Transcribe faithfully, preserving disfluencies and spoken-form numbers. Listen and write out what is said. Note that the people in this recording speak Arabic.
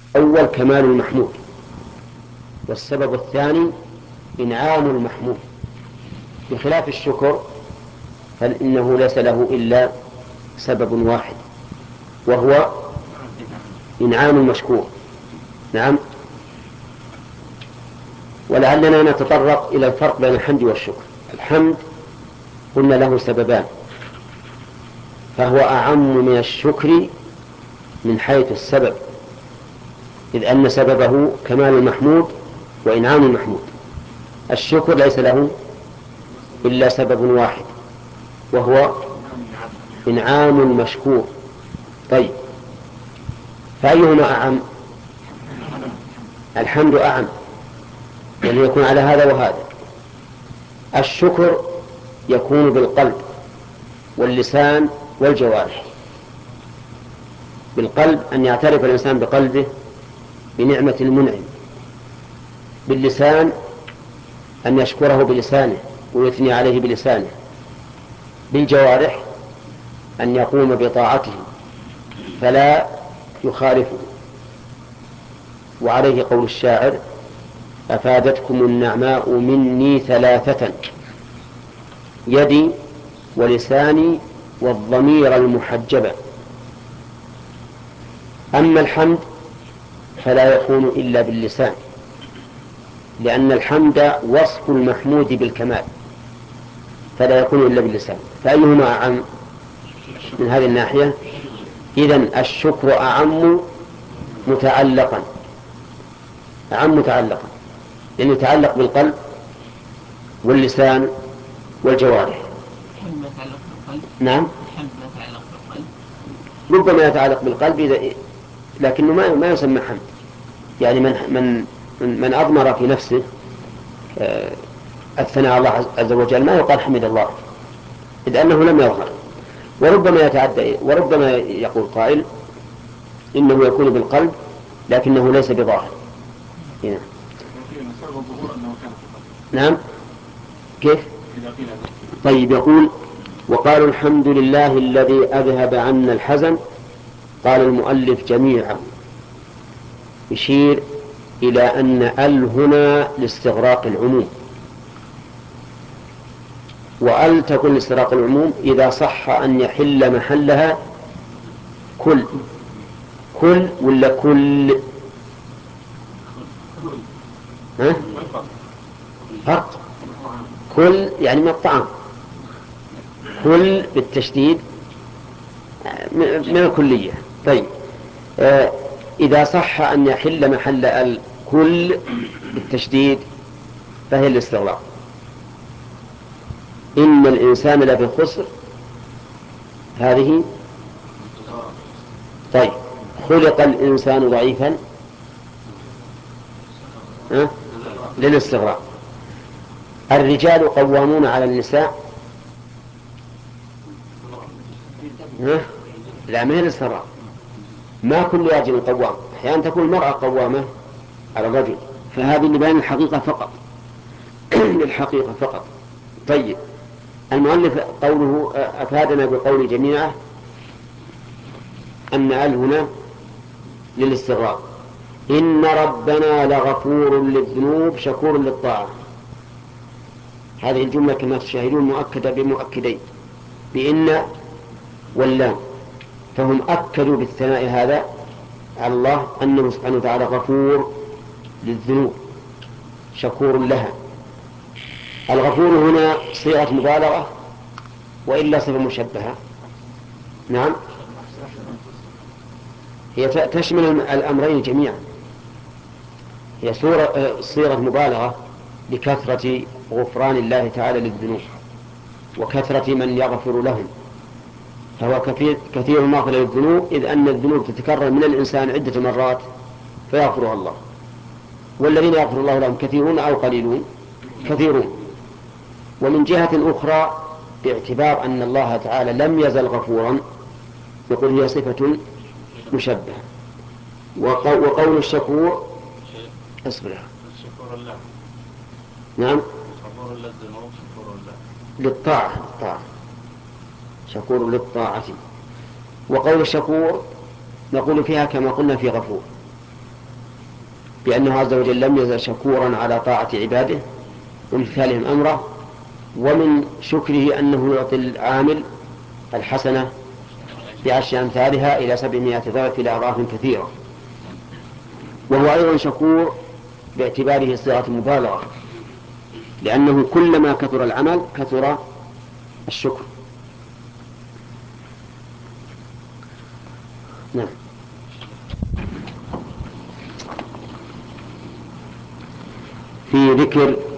أول كمال المحمود، والسبب الثاني إنعام المحمود، بخلاف الشكر فإنه ليس له إلا سبب واحد وهو إنعام المشكور. نعم. ولعلنا نتطرق إلى الفرق بين الحمد والشكر. الحمد قلنا له سببان، فهو أعم من الشكر من حيث السبب، إذ أن سببه كمال المحمود وإنعام المحمود. الشكر ليس له إلا سبب واحد وهو إنعام المشكور. طيب، فأيهما أعم؟ الحمد أعم، يعني يكون على هذا وهذا. الشكر يكون بالقلب واللسان والجوارح. بالقلب أن يعترف الإنسان بقلبه بنعمة المنعم، باللسان أن يشكره بلسانه ويثني عليه بلسانه، بالجوارح أن يقوم بطاعته فلا يخالفه. وعليه قول الشاعر: أفادتكم النعماء مني ثلاثة، يدي ولساني والضمير المحجبة. أما الحمد فلا يكون إلا باللسان، لأن الحمد وصف المحمود بالكمال، فلا يكون إلا باللسان. فأيهما أعم من هذه الناحية؟ إذن الشكر أعم متعلقا، أعم متعلقا، لأنه يعني يتعلق بالقلب واللسان والجوارح. الحمد ما يتعلق بالقلب. نعم، الحمد ما يتعلق بالقلب، ربما يتعلق بالقلب إذا، لكنه ما ما يسمى حمد. يعني من من من أضمر في نفسه آه الثناء على الله عز وجل ما يقال حمد الله، إذ أنه لم يظهر. وربما يتعدى، وربما يقول قائل إنه يكون بالقلب لكنه ليس بظاهر. هنا. نعم. كيف؟ طيب، يقول: وقالوا الحمد لله الذي أذهب عنا الحزن. قال المؤلف: جميعه، يشير إلى أن ال هنا لاستغراق العموم، وأل تكون لاستغراق العموم إذا صح أن يحل محلها كل. كل ولا كل؟ ها؟ فرق. كل يعني من الطعام، كل بالتشديد من الكلية. طيب، آه إذا صح أن يحل محل الكل بالتشديد فهي الاستغراق. إن الإنسان لفي خسر، هذه. طيب، خلق الإنسان ضعيفا، أه؟ للاستغراق. الرجال قوامون على النساء، أه؟ لا، ما هي الاستغراق. ما كل راجل قوام، أحيانا تكون المرأة قوامة على الرجل، فهذه لبيان الحقيقة فقط. للحقيقة فقط. طيب، المؤلف قوله أفادنا بقول جميعه أن ال هنا للاستغراق. إن ربنا لغفور للذنوب شكور للطاعة. هذه الجملة كما تشاهدون مؤكدة بمؤكدين، بإن واللام، فهم أكدوا بالثناء هذا على الله أنه سبحانه وتعالى غفور للذنوب شكور لها. الغفور هنا صيغة مبالغة وإلا صفة مشبهة. نعم، هي تشمل الأمرين جميعا. هي صيغة مبالغة لكثرة غفران الله تعالى للذنوب وكثرة من يغفر لهم، فهو كثير, كثير المغفرة للذنوب، إذ أن الذنوب تتكرر من الإنسان عدة مرات فيغفرها الله. والذين يغفر الله لهم كثيرون أو قليلون؟ كثيرون. ومن جهة أخرى باعتبار أن الله تعالى لم يزل غفورا يقول هي صفة مشبهة. وقول الشكور اصبر. شكور الله. نعم، غفور للذنوب شكور الله للطاعة، للطاعة شكور للطاعة. وقول الشكور نقول فيها كما قلنا في غفور، بأنه عز وجل لم يزل شكورا على طاعة عباده وامتثالهم أمره، ومن شكره أنه يعطي العامل الحسنة بعشر أمثالها إلى سبعمائة ضعف إلى أضعاف كثيرة. وهو أيضا شكور باعتباره صيغة مبالغة، لأنه كلما كثر العمل كثر الشكر. نعم. في ذكر